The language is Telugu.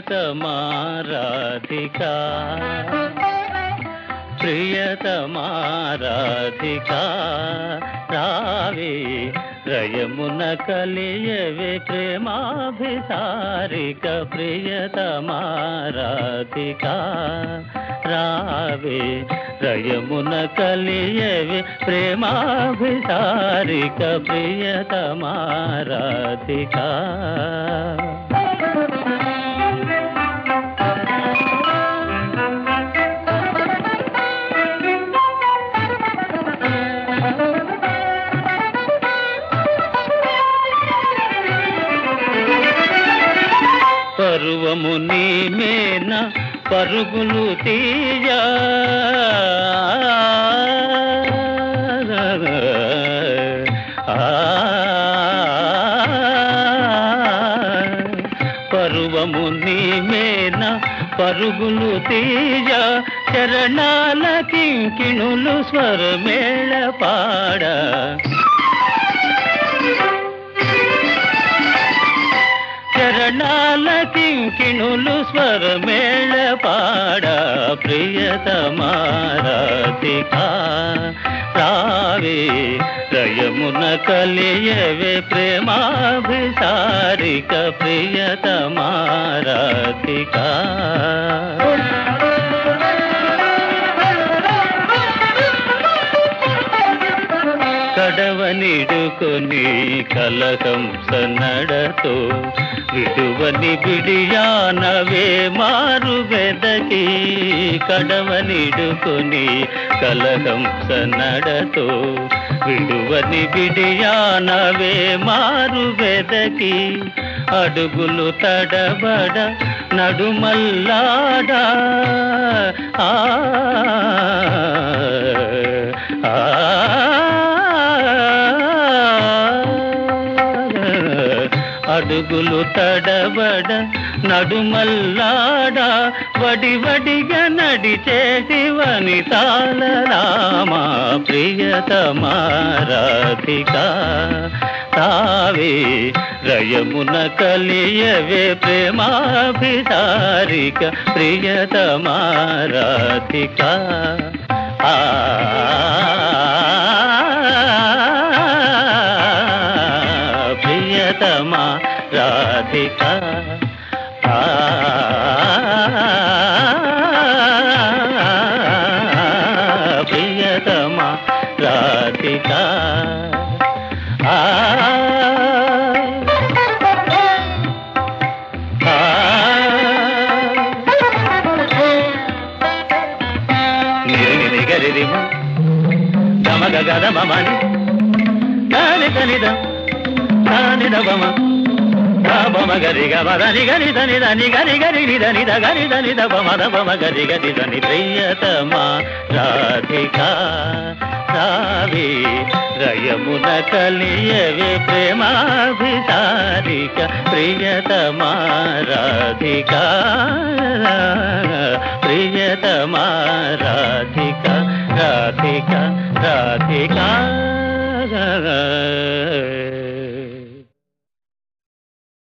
ప్రియతమా రాధికా ప్రియతమా రాధికా రావే రయమున కలియవే ప్రేమాభిసారిక ప్రియతమా రాధికా రావే రయమున కలియవే ప్రేమాభిసారిక ప్రియతమా రాధికా పరువము నీ మేన పరుగులు తీయా పరువము నీ మేన పరుగులు తీయా చరణాల కింకిణులు స్వరమేళ పాడ చరణాల కింకిణులు స్వరమేళ పాడ ప్రియతమా రాధికా రావే రయమున కలియవే ప్రేమాభిసారిక ప్రియతమా రాధికా కడవనిడుకొని కలకంస నడతో విడువని బిడియానవే మారు వెదకి కడవనిడుకొని కలకంస నడతో విడువని బిడియానవే మారు వెదకి అడుగులు తడబడ నడుమల్లాడా అడుగులు తడబడ నడుమల్లాడా వడి వడిగా నడిచేసి వనితాల రామా ప్రియతమా రాధికా తావే రయమున కలియవే ప్రేమాభిసారిక ప్రియతమా రాధికా ప్రియతమా రాధికా ప్రియతమా రాధికా నిరిగరిమ గమగ గదమని గాని గనిద నిదబమ బమ గరి గమదని గని దని దని గరి గరి నిదని ద గరి దని ద బమ ద బమ గరి గరి దని ప్రియతమా రాధికా రావే రయమున కలియవే ప్రేమాభిసారిక ప్రియతమా రాధికా ప్రియతమా రాధికా రాధికా రాధికా